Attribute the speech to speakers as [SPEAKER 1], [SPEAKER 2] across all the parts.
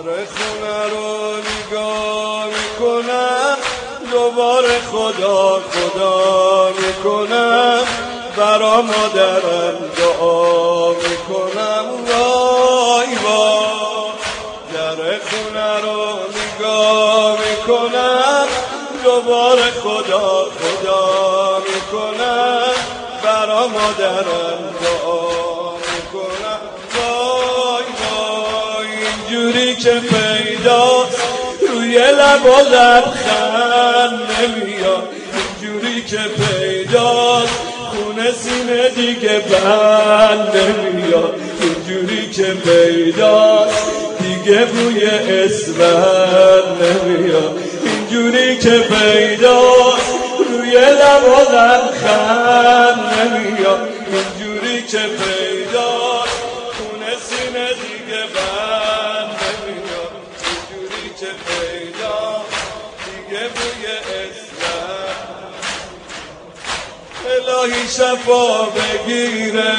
[SPEAKER 1] در خونه رو نگاه میکنم، دوباره خدا خدا میکنم، برا مادرم دعا میکنم. وای وای در خونه رو نگاه میکنم، دوباره خدا خدا میکنم، برا مادرم دعا میکنم. وای وای اینجوری که پیداست روی لب و لبخند نمیاد، اینجوری که پیداست خونه سینه دیگه بند نمیاد، اینجوری که پیداست دیگه بوی اسفند نمیاد، اینجوری که پیداست روی لب و لبخند نمیاد، اینجوری که پیداست خونه سینه دیگه بند نمیاد، اینجوری که پیداست دیگه بوی اسفند. الهی شفا بگیره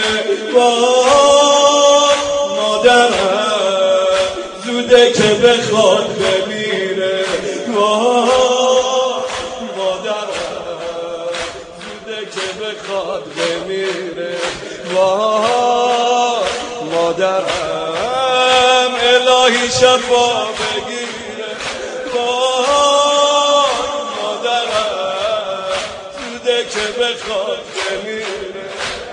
[SPEAKER 1] وای مادرم، زوده که بخواد بمیره. وای مادرم زوده که بخواد بمیره. وای مادرم الهی شفا بگیره. وای مادرم زوده که بخواد بمیره.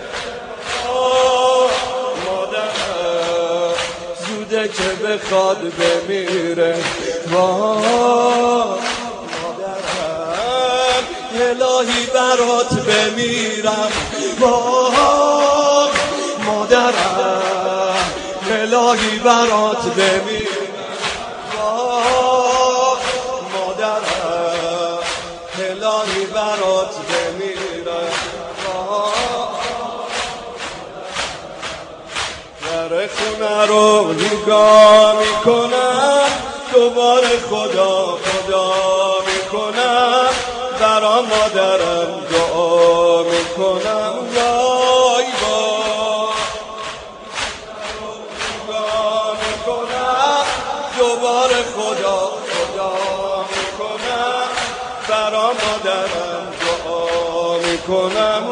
[SPEAKER 1] وای مادرم زوده که بخواد بمیره. وای مادرم الهی برات بمیرم. وای مادرم الهی برات بمیرم. وای مادرم الهی برات بمیرم. در خونه رو نگاه میکنم، دوباره خدا خدا میکنم، برا مادرم دعا میکنم. وای وای نگاه میکنم، دوباره خدا خدا میکنم، برا مادرم دعا میکنم.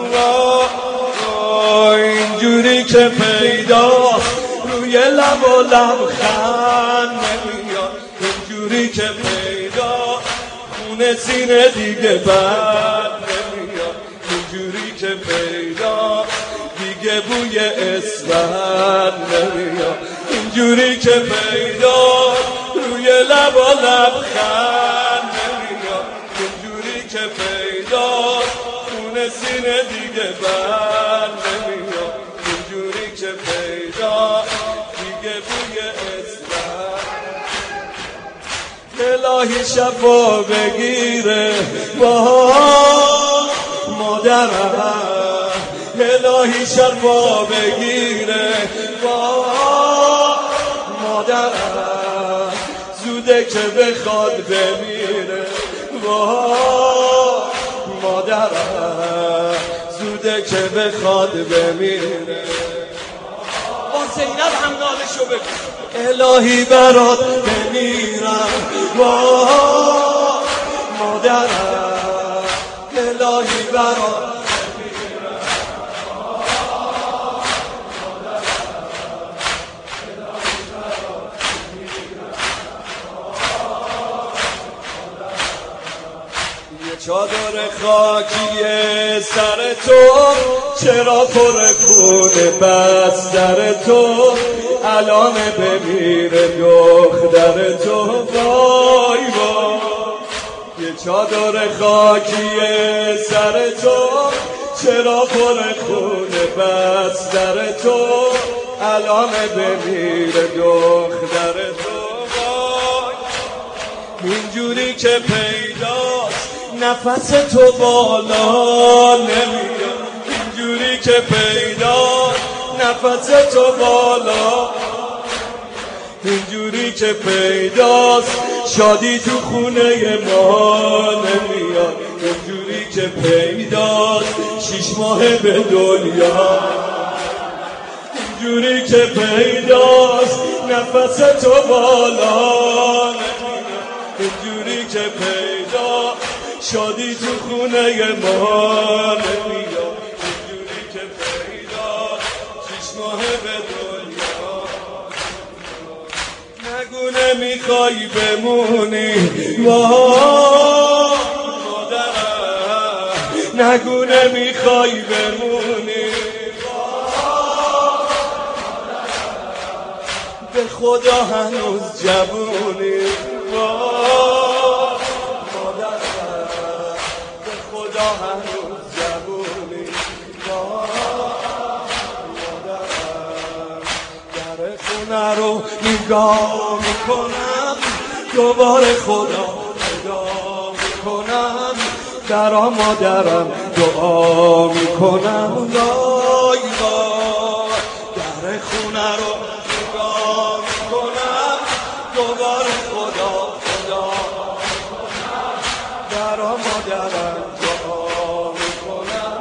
[SPEAKER 1] وای اینجوری که پیداست روی لب و لبخند نمیاد، اینجوری که پیداست خونه سینه دیگه بند نمیاد، اینجوری که پیداست دیگه بوی اسفند نمیاد، اینجوری که پیداست روی لب و لبخند نمیاد، اینجوری که پیداست خونه سینه دیگه بند نمیاد، اینجوری که پیداست دیگه بوی اسفند. الهی شفا بگیره وای مادرم، الهی شفا بگیره وای مادرم، زوده که بخواد بمیره. وای مادرم زوده که بخواد بمیره. با زینب هم نالشو بگو. الهی برات بمیرم وای مادرم، الهی برات بمیرم. یه چادر خاکی سر تو، چرا پر خونه بس در تو، الان بمیره دختر تو. وای وای یه چادر خاکی سر تو، چرا پر خونه بس در تو، الان بمیره دختر تو. وای اینجوری که پیداست نفس تو بالا نمیاد، اینجوری که پیداست نفس تو بالا، اینجوری که پیداست شادی تو خونه ما نمیاد، اینجوری که پیداست 6 ماه به دنیا، اینجوری که پیداست نفس تو بالا نمیاد اینجوری که پیدا شادی تو خونه ما نمیاد اینجوری که پیدا 6 ماه به دنیا نگو نمیخوای بمونی نگو نمیخوای بمونی به خدا هنوز جوونی مادر به خدا هنوز جوونی مادر در خونه رو نگاه میکنم دوباره خدا نگاه میکنم درا مادرم دعا میکنم وای وای در خونه رو نگاه میکنم دوباره خدا درا مادرم دعا میکنم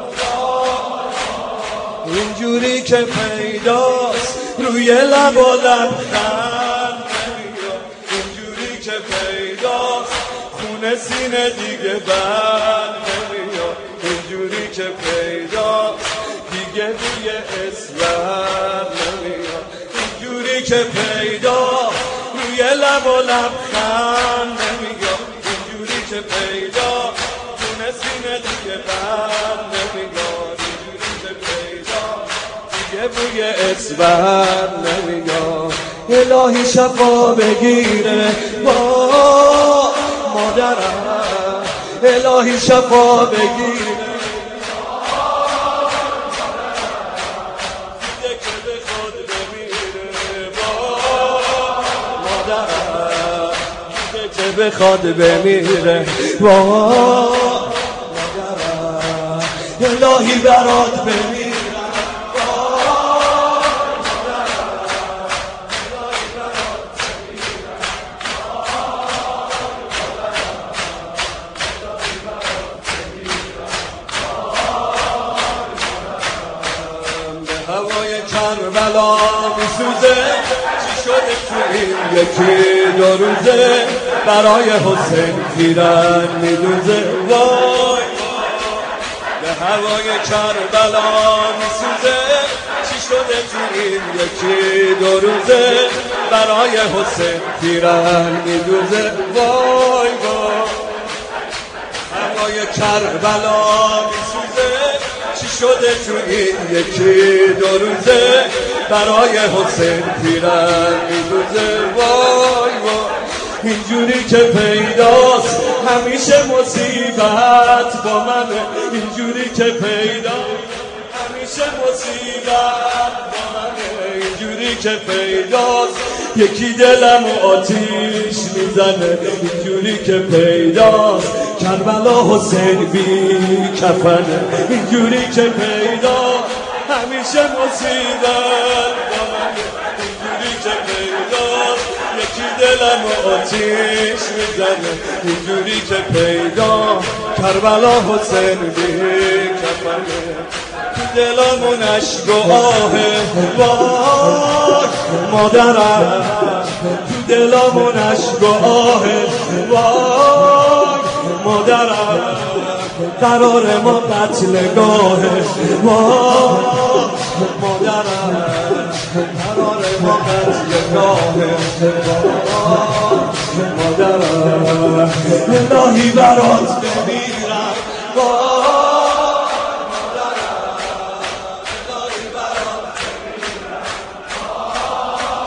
[SPEAKER 1] اینجوری که پیداست روی لب و لبخند نمیاد اینجوری که پیداست خونه سینه دیگه بند نمیاد اینجوری که پیداست دیگه بوی اسفند نمیاد اینجوری که پیداست روی لب و لبخند نمیاد اینجوری که پیداست خونه سینه دیگه بند نمیاد اینجوری که پیداست دیگه بوی اسفند نمیاد الهی شفا بگیره مادرم الهی شفا بگیره دیده که به خود بمیره مادرم دیده که به خود بمیره مادرم الهی برات بمیره هوای کربلا میسوزه چی شده تو این یکی دو روزه برای حسین پیرن میدوزه وای به هوای کربلا میسوزه چی شده تو این یکی دو روزه برای حسین پیرن میدوزه وای وای هوای کربلا میسوزه چی شده تو این یکی دو روزه برای حسین پیرن میدوزه وای وای اینجوری که پیداست همیشه مصیبت با منه اینجوری که پیداست همیشه مصیبت با منه اینجوری که پیداست یکی دلم آتیش میزنه اینجوری که پیداست کربلا حسین بی کفنه اینجوری که پیداست همیشه مصیبت با منه اینجوری که پیداست یکی دلم آتیش میزنه اینجوری که پیداست کربلا حسین بی کفنه تو دلمون عشق و آهه وای مادرم تو دلمون عشق و آهه وای مادرم قرار ما قتلگاهه وای مادرم قرار ما قتلگاهه مادرم الهی برات